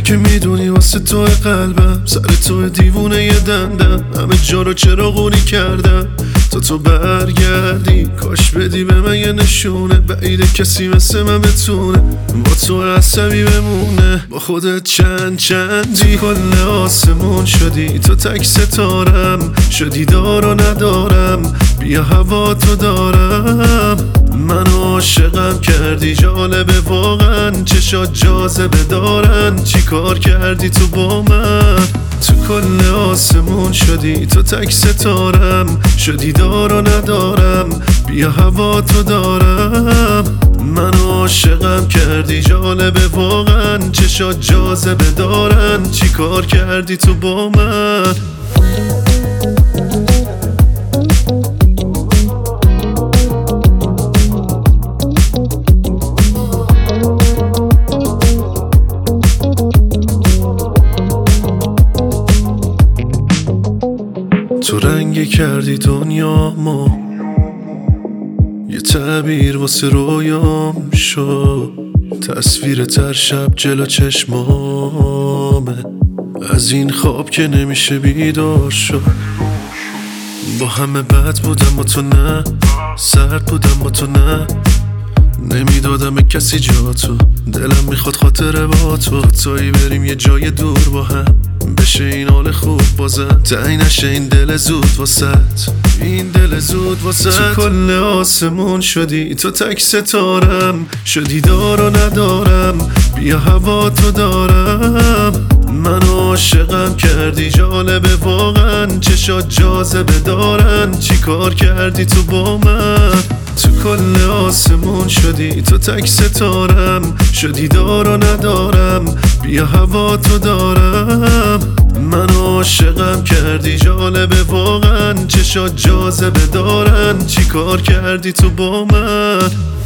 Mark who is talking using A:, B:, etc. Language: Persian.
A: که میدونی واسه تو قلبم سر تو دیوونه یه دندم، همه جا رو چراغونی کردم تا تو برگردی. کاش بدی به من یه نشونه، بعیده کسی مثل من بتونه با تو عصبی بمونه. با خودت چندی کل آسمون شدی، تو تک ستارم شدی، دار و ندارم، بیا هوا تو دارم. منو عاشقم کردی، جالبه واقعا چشات جاذبه دارن. چی کار کردی تو با من؟ تو کل آسمون شدی، تو تک ستارم شدی، دار و ندارم، بیا هوا تو دارم. منو عاشقم کردی، جالبه واقعا چشات جاذبه دارن. چی کار کردی تو با من؟ تو رنگی کردی دنیامو، یه تعبیر واسه رویام شد. تصویر تر شب جلو چشمامه، از این خواب که نمیشه بیدار شد. با همه بد بودم با تو نه، سرد بودم با تو نه، نمیدادم به کسی جا تو. دلم میخواد خاطره با تو، تایی بریم یه جای دور با هم، بشه این حال خوب بازم. تعیین نشه این دل زود واسط، این دل زود واسط. تو کل آسمون شدی، تو تک ستارم شدی، دار و ندارم، بیا هوا تو دارم. منو عاشقم کردی، جالبه واقعا چشات جاذبه دارن. چی کار کردی تو با من؟ تو کل آسمون شدی، تو تک ستارم شدی، دار و ندارم، بیا هوا تو دارم. منو عاشقم کردی، جالبه واقعا چشات جاذبه دارن. چی کار کردی تو با من؟